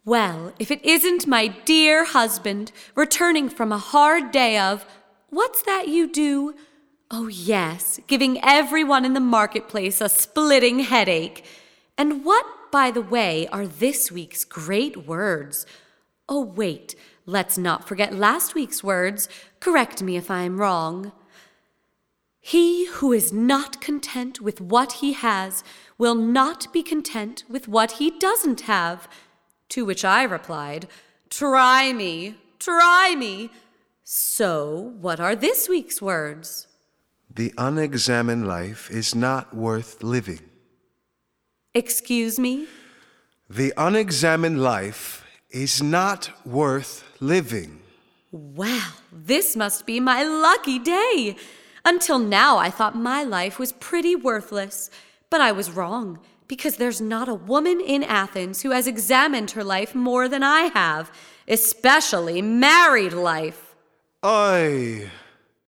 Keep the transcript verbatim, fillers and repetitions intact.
Well, if it isn't my dear husband, returning from a hard day of, what's that you do? Oh, yes, giving everyone in the marketplace a splitting headache. And what, by the way, are this week's great words? Oh, wait, let's not forget last week's words. Correct me if I'm wrong. He who is not content with what he has will not be content with what he doesn't have. To which I replied, try me, try me. So, what are this week's words? The unexamined life is not worth living. Excuse me? The unexamined life is not worth living. Well, this must be my lucky day. Until now, I thought my life was pretty worthless. But I was wrong, because there's not a woman in Athens who has examined her life more than I have, especially married life. Aye.